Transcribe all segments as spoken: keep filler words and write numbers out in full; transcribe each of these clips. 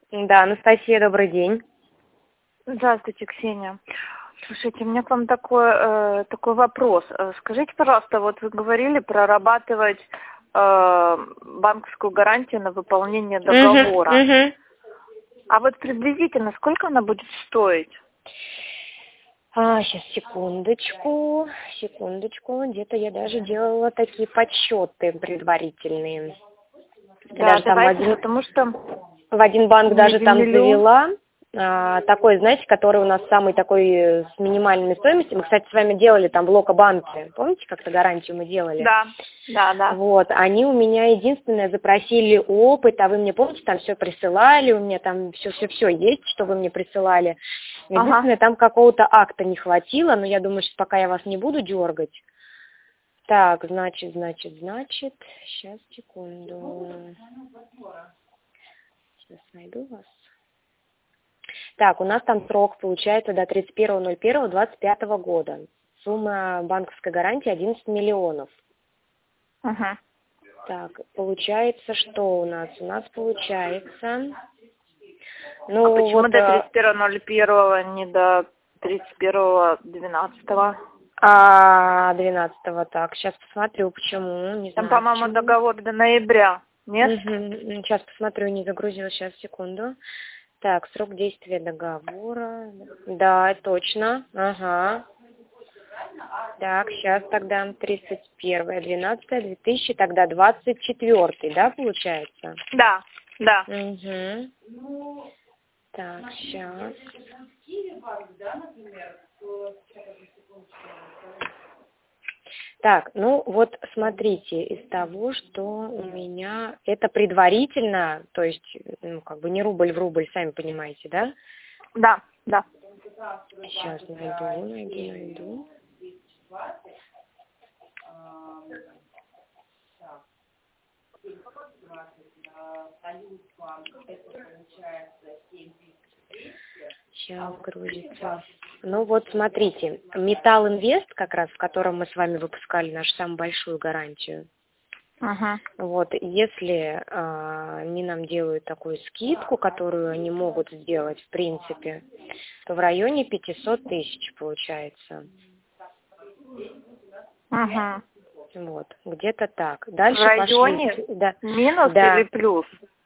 Да, Анастасия, добрый день. Здравствуйте, Ксения. Слушайте, у меня к вам такой, э, такой вопрос. Скажите, пожалуйста, вот вы говорили прорабатывать э, банковскую гарантию на выполнение договора. Угу, угу. А вот приблизительно сколько она будет стоить? А, сейчас, секундочку, секундочку. Где-то я даже делала такие подсчеты предварительные. Да, даже там в давайте, один, потому что... в один банк даже там миллион. завела. А, такой, знаете, который у нас самый такой с минимальной стоимостью. Мы, кстати, с вами делали там в Локо-банке. Помните, как-то гарантию мы делали? Да, да, да. Вот, они у меня единственное запросили опыт, а вы мне, помните, там все присылали, у меня там все-все-все есть, что вы мне присылали. Единственное, Ага. там какого-то акта не хватило, но я думаю, что пока я вас не буду дергать. Так, значит, значит, значит, сейчас, секунду. Сейчас найду вас. Так, у нас там срок получается до тридцать первого ноль первого двадцать пятого года. Сумма банковской гарантии одиннадцать миллионов. Ага. Так, получается, что у нас? У нас получается... Ну, А почему вот, до тридцать первого ноль первого, не до тридцать первого двенадцатого? А, двенадцатого, так, сейчас посмотрю, почему, не Там, знаю, по-моему, почему. договор до ноября, нет? Угу. Сейчас посмотрю, не загрузилась, сейчас, секунду. Так, срок действия договора. Да, точно, ага. Так, сейчас тогда тридцать первое двенадцатое две тысячи, тогда двадцать четвёртый, да, получается? Да, да. Угу. Так, сейчас. Так, ну вот смотрите, из того, что у меня это предварительно, то есть, ну, как бы не рубль в рубль, сами понимаете, да? Да, да. Сейчас найду, найду, найду. Сейчас грузится. Ну вот смотрите, Металл Инвест, как раз в котором мы с вами выпускали нашу самую большую гарантию. Ага. Вот, если э, они нам делают такую скидку, которую они могут сделать, в принципе, то в районе пятьсот тысяч получается. Ага. Вот, где-то так. Дальше В районе пошли. Да, минус да. или плюс?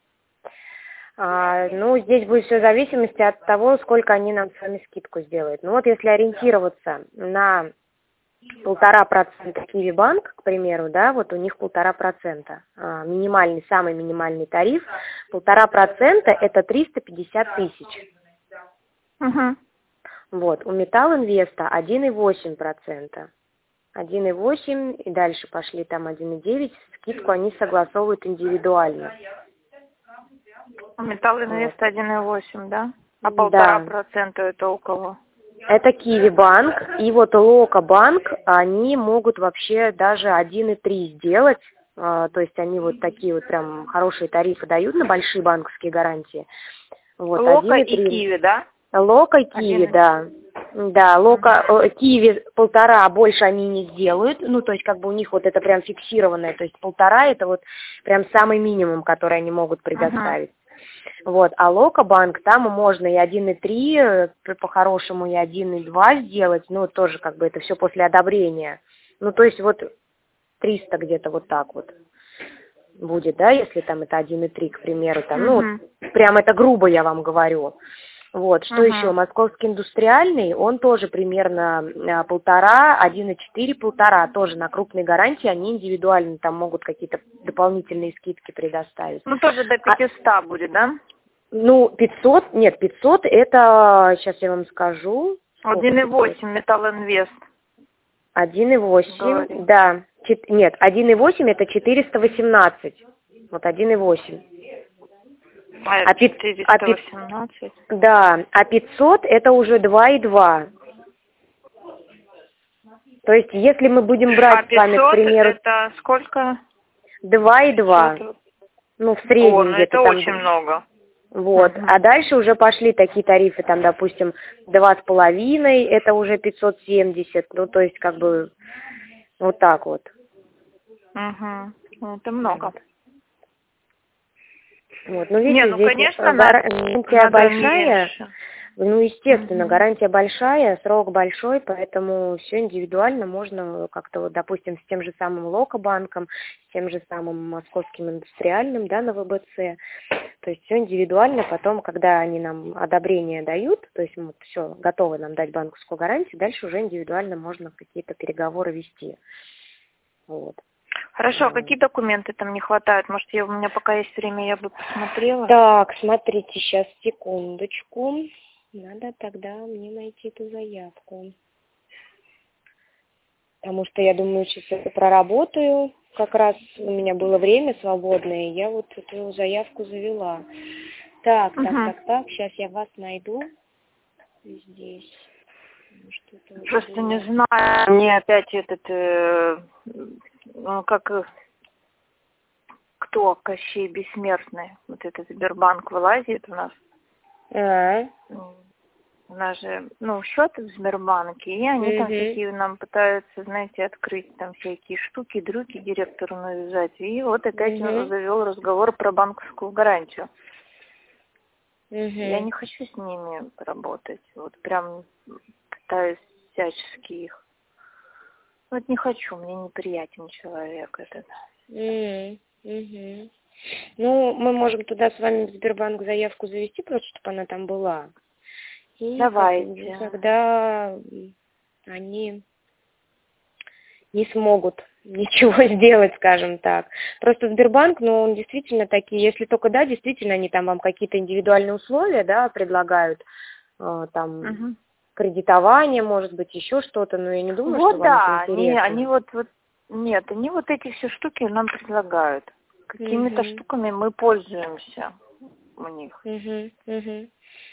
А, ну, здесь будет все в зависимости от того, сколько они нам с вами скидку сделают. Ну вот если ориентироваться на полтора процента Киви-банк, к примеру, да, вот у них полтора процента. А, минимальный, самый минимальный тариф, полтора процента это триста пятьдесят тысяч. Угу. Вот, у Металл Инвеста один и восемь процента. один и восемь и дальше пошли там один и девять, скидку они согласовывают индивидуально. Металл Инвест один и восемь, да? А Да. полтора процента это у кого? Это Киви-банк, и вот Локо-банк, они могут вообще даже один и три сделать, а, то есть они вот такие вот прям хорошие тарифы дают на большие банковские гарантии. Вот, Локо и один и три. Киви, да? Локо и Киви, да. Да, Локо, э, Киви полтора, больше они не сделают, ну, то есть как бы у них вот это прям фиксированное, то есть полтора это вот прям самый минимум, который они могут предоставить. Вот, а Локо-банк, там можно и один и три, по-хорошему и один и два сделать, ну, тоже как бы это все после одобрения. Ну, то есть вот триста где-то вот так вот будет, да, если там это один и три, к примеру, там, ну, Угу. прям это грубо я вам говорю. Вот, что Угу. еще? Московский индустриальный, он тоже примерно а, полтора, один и четыре, полтора, тоже на крупной гарантии, они индивидуально там могут какие-то дополнительные скидки предоставить. Ну, тоже до пятисот а, будет, да? Ну, пятьсот, нет, пятьсот это, сейчас я вам скажу. один и восемь Металл Инвест. один и восемь, да. Чет, нет, один и восемь это четыреста восемнадцать. Вот один и восемь. А, а четыреста восемнадцать. А, да, а пятьсот это уже два и два. То есть, если мы будем брать а с вами, к примеру, это сколько? два и два. Ну, в среднем О, ну где-то это там. очень много. Вот, Угу. а дальше уже пошли такие тарифы, там, допустим, два с половиной, это уже пятьсот семьдесят, ну, то есть, как бы, вот так вот. Угу. Это много. Вот. Но видите, Не, ну, здесь конечно, гарантия надо большая, меньше. ну, естественно, Мгм. гарантия большая, срок большой, поэтому все индивидуально можно как-то, вот, допустим, с тем же самым Локобанком, с тем же самым Московским индустриальным, да, на вэ бэ цэ. То есть все индивидуально, потом, когда они нам одобрение дают, то есть мы вот, все, готовы нам дать банковскую гарантию, дальше уже индивидуально можно какие-то переговоры вести. Вот. Хорошо, а какие документы там не хватает? Может, я, у меня пока есть время, я бы посмотрела. Так, смотрите, сейчас, секундочку. Надо тогда мне найти эту заявку. Потому что я думаю, сейчас это проработаю. Как раз у меня было время свободное, и я вот эту заявку завела. Так, так, Угу. так, так, сейчас я вас найду здесь. Что-то уже Просто было. не знаю, мне опять этот, э, ну, как, э, кто Кощей Бессмертный, вот этот Сбербанк вылазит у нас. А, У нас же, ну, счет в Сбербанке, и они угу. там всякие нам пытаются, знаете, открыть там всякие штуки, дрюки директору навязать. И вот опять Угу. он завел разговор про банковскую гарантию. Угу. Я не хочу с ними работать. Вот прям пытаюсь всячески их. Вот не хочу, мне неприятен человек этот. Угу. Угу. Ну, мы можем туда с вами в Сбербанк заявку завести, просто чтобы она там была. И Давайте. тогда они не смогут ничего сделать, скажем так. Просто Сбербанк, ну, он действительно такие, если только, да, действительно они там вам какие-то индивидуальные условия, да, предлагают, э, там, Угу. кредитование, может быть, еще что-то, но я не думаю, Вот что вам да, это они, интересно. они вот, вот, нет, они вот эти все штуки нам предлагают. Какими-то Угу. штуками мы пользуемся у них. Угу. Угу.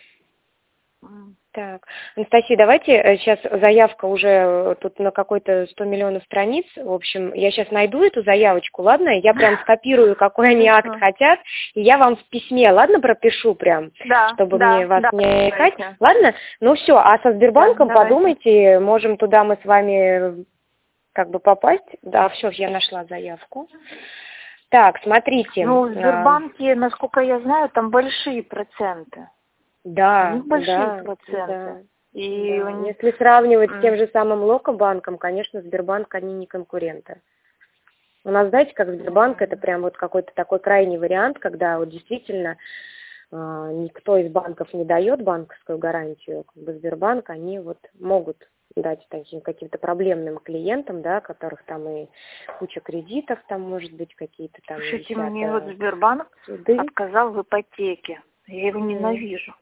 М. Так, Анастасия, давайте сейчас заявка уже тут на какой-то сто миллионов страниц. В общем, я сейчас найду эту заявочку, ладно? Я прям скопирую, какой они акт хотят, и я вам в письме, ладно, пропишу прям, Да, чтобы да, мне вас да, не искать. давайте. Ладно? Ну все, а со Сбербанком Да, давайте. подумайте, можем туда мы с вами как бы попасть. Да, все, я нашла заявку. Так, смотрите. Ну, в а, Сбербанке, насколько я знаю, там большие проценты. У Да, них большие да, проценты. да. И Да. у них... Если сравнивать с М. тем же самым Локобанком, конечно, Сбербанк, они не конкуренты. У нас, знаете, как Сбербанк, это прям вот какой-то такой крайний вариант, когда вот действительно э, никто из банков не дает банковскую гарантию. Как бы Сбербанк, они вот могут дать таким каким-то проблемным клиентам, да, которых там и куча кредитов, там, может быть, какие-то там Слушайте, висят, мне вот э, Сбербанк суды. отказал в ипотеке. Я его М. ненавижу.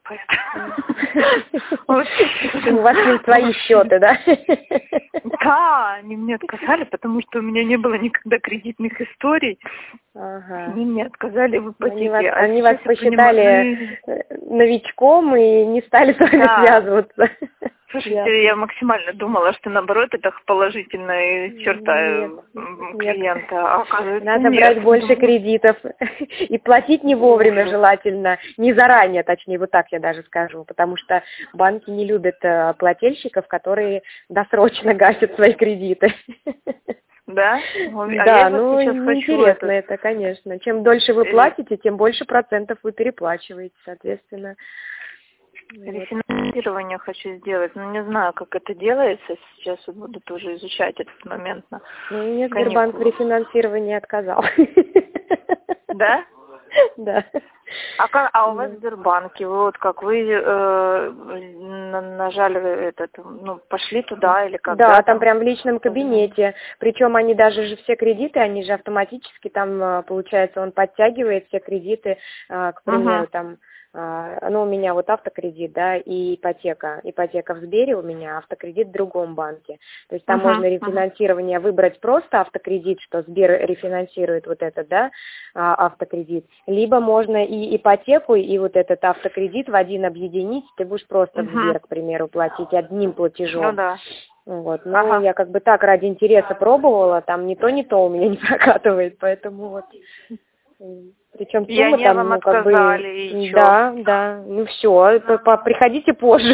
У вас с ним свои счеты, да? Да, они мне отказали, потому что у меня не было никогда кредитных историй. Ага. Они мне отказали в ипотеке. Они вас, А они вас сейчас я посчитали понимаю, новичком и не стали с вами да. связываться. Слушайте, Ясно. я максимально думала, что наоборот это положительная черта Нет, м, нет. клиента, а оказывается Надо нет. брать больше Думаю, кредитов и платить не вовремя ужас. желательно, не заранее, точнее, вот так я даже скажу, потому что банки не любят э, плательщиков, которые досрочно гасят свои кредиты. Да? Ну, а Да, я вот ну сейчас хочу интересно этот... это, конечно. Чем дольше вы ре- платите, тем больше процентов вы переплачиваете, соответственно. Вот. Рефинансирование хочу сделать, но не знаю, как это делается. Сейчас буду тоже изучать этот момент на Ну, мне Сбербанк в каникулах. рефинансировании отказал. Да? Да. А, как, а у вас Да. в Сбербанке, вы вот как вы э, на- нажали этот, ну, пошли туда или как? Да, там прям в личном кабинете. Причем они даже же все кредиты, они же автоматически там, э, получается, он подтягивает все кредиты, э, к примеру, Угу. там, э, ну, у меня вот автокредит, да, и ипотека. Ипотека в Сбере у меня, автокредит в другом банке. То есть там Угу. можно рефинансирование выбрать просто автокредит, что Сбер рефинансирует вот этот, да, а, автокредит. Либо можно и ипотеку, и вот этот автокредит в один объединить, ты будешь просто в Угу. Сбер, к примеру, платить одним платежом. Ну да. Вот, ну, Ага. я как бы так ради интереса пробовала, там ни то, ни то у меня не прокатывает, поэтому вот. Причем И сумма они там, вам ну, как бы, отказали, и чё? да, да, ну все, приходите позже.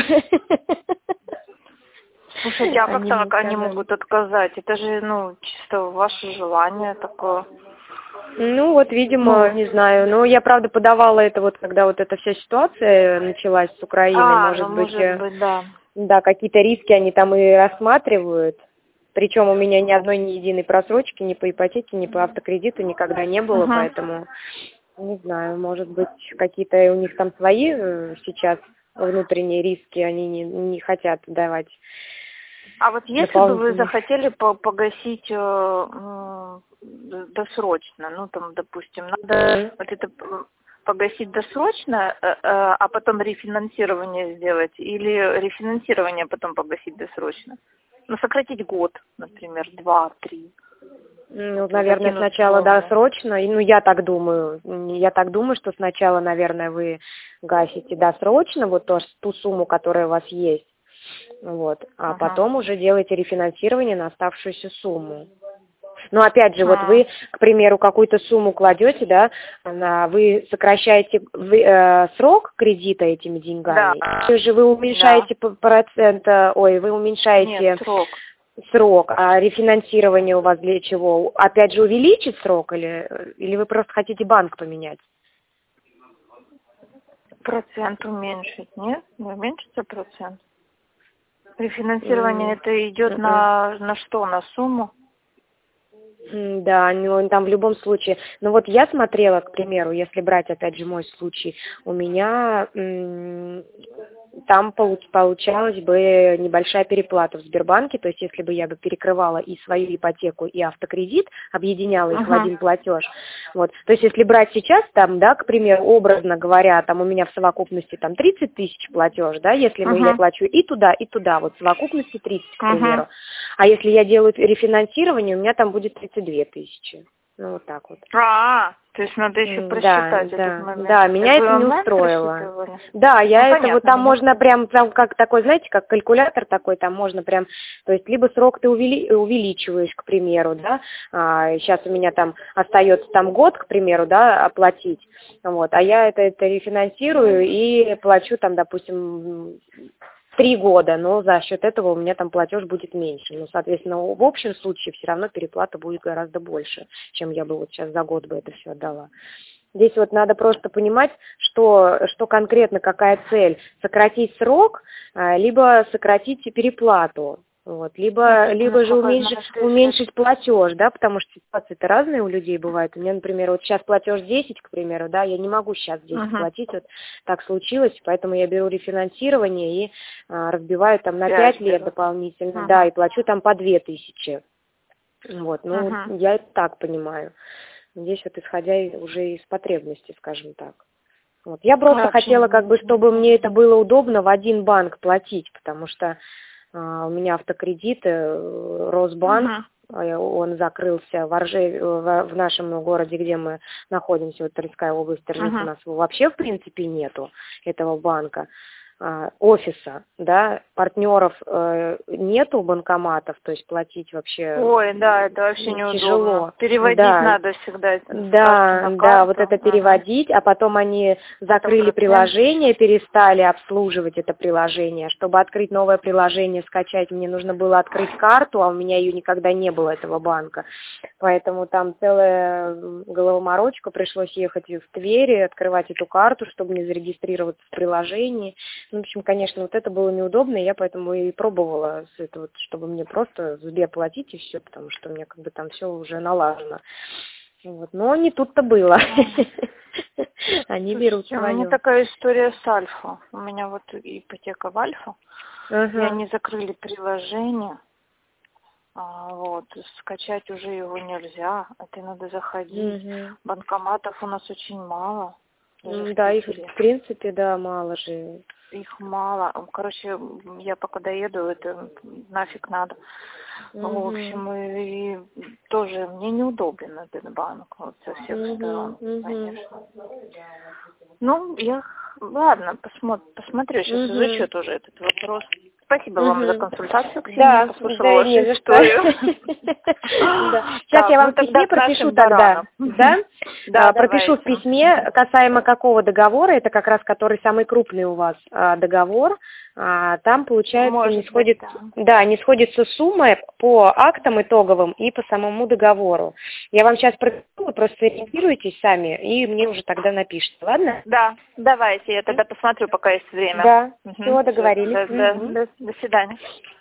Слушайте, а как Они так они сказали. могут отказать? Это же, ну, чисто ваше желание такое. Ну, вот, видимо, Ну. не знаю. Но я, правда, подавала это вот, когда вот эта вся ситуация началась с Украиной, А, может ну, быть, может э, быть, да. да, какие-то риски они там и рассматривают. Причем у меня ни одной ни единой просрочки ни по ипотеке, ни по автокредиту никогда не было, Угу. поэтому, не знаю, может быть, какие-то у них там свои э, сейчас внутренние риски, они не, не хотят давать. А вот если бы вы захотели по- погасить э, м, досрочно, ну там, допустим, надо вот это п- погасить досрочно, э, э, а потом рефинансирование сделать, или рефинансирование потом погасить досрочно? Ну, сократить год, например, два, три. Ну, наверное, сначала досрочно, и, ну, я так думаю, я так думаю, что сначала, наверное, вы гасите досрочно вот то, ту сумму, которая у вас есть, вот, а Ага. потом уже делаете рефинансирование на оставшуюся сумму. Но опять же, вот А. вы, к примеру, какую-то сумму кладете, да, на, вы сокращаете вы, э, срок кредита этими деньгами, Да. или же вы уменьшаете Да. процент, ой, вы уменьшаете Нет, срок. срок, а рефинансирование у вас для чего? Опять же увеличить срок или, или вы просто хотите банк поменять? Процент уменьшить, нет? Не уменьшится процент? Рефинансирование Mm. это идет Mm-mm. на, на что? На сумму? Да, ну там в любом случае. Ну вот я смотрела, к примеру, если брать опять же мой случай, у меня м- там получалась бы небольшая переплата в Сбербанке, то есть если бы я бы перекрывала и свою ипотеку, и автокредит, объединяла их uh-huh. в один платеж, вот, то есть если брать сейчас там, да, к примеру, образно говоря, там у меня в совокупности там тридцать тысяч платеж, да, если uh-huh. мы, я плачу и туда, и туда, вот в совокупности тридцать, к примеру, uh-huh. а если я делаю рефинансирование, у меня там будет тридцать две тысячи. Ну, вот так вот. А, то есть надо еще да, просчитать да, этот момент. Да, меня это, это не устроило. Да, я ну, это понятно, вот там меня. можно прям, там как такой, знаете, как калькулятор такой, там можно прям, то есть либо срок ты увели, увеличиваешь, к примеру, да, а, сейчас у меня там остается там год, к примеру, да, оплатить, вот, а я это, это рефинансирую и плачу там, допустим, три года, но за счет этого у меня там платеж будет меньше. Ну, соответственно, в общем случае все равно переплата будет гораздо больше, чем я бы вот сейчас за год бы это все отдала. Здесь вот надо просто понимать, что, что конкретно, какая цель. Сократить срок, либо сократить переплату. Вот, либо, либо же уменьшить, уменьшить платеж, да, потому что ситуации-то разные у людей бывают. У меня, например, вот сейчас платеж десять, к примеру, да, я не могу сейчас десять uh-huh. платить, вот так случилось, поэтому я беру рефинансирование и а, разбиваю там на пять лет дополнительно, uh-huh. да, и плачу там по две тысячи. Вот, ну, uh-huh. я это так понимаю. Здесь вот исходя уже из потребностей, скажем так. Вот. Я просто Вообще хотела, как бы, чтобы мне это было удобно в один банк платить, потому что Uh, у меня автокредит, Росбанк, uh-huh. он закрылся в Орже, в, в нашем городе, где мы находимся, вот Тверская область, Ржев, uh-huh. у нас вообще, в принципе, нету этого банка. Офиса, да, партнеров э, нету банкоматов, то есть платить вообще. Ой, да, это вообще неудобно. Тяжело. Переводить да. надо всегда. Да, да, вот это переводить, ага. а потом они закрыли приложение, перестали обслуживать это приложение. Чтобы открыть новое приложение, скачать, мне нужно было открыть карту, а у меня ее никогда не было, этого банка. Поэтому там целая головоморочка, пришлось ехать в Тверь, открывать эту карту, чтобы мне зарегистрироваться в приложении. В общем, конечно, вот это было неудобно, и я поэтому и пробовала, это вот, чтобы мне просто Сбер платить и все, потому что у меня как бы там все уже налажено. Вот. Но не тут-то было. Они берут свое. У меня такая история с Альфа. У меня вот ипотека в Альфа, и они закрыли приложение. А, вот, скачать уже его нельзя, это надо заходить. Банкоматов у нас очень мало. Да, их в принципе, да, мало же. Их мало. Короче, я пока доеду, это нафиг надо. Mm-hmm. В общем, и, и тоже мне неудобен этот банк вот со всех mm-hmm. сторон, mm-hmm. конечно. Ну, я, ладно, посмотрю, посмотрю сейчас mm-hmm. изучу тоже этот вопрос. Спасибо Мгм. вам за консультацию, Ксения, Да, послушала да, вашу не за что. историю. Да. Сейчас Так, я вам ну в тогда письме к нашим пропишу тогда, баранам. да? Да, А, пропишу в давайте. письме касаемо какого договора, это как раз который самый крупный у вас а, договор. А, там получается Может не быть, сходит, да. да, не сходится сумма по актам итоговым и по самому договору. Я вам сейчас пропишу, вы просто ориентируйтесь сами и мне уже тогда напишите, ладно? Да, давайте, я тогда посмотрю, пока есть время. Да, Мгм. все, договорились. До, до- Мгм. до- до свидания.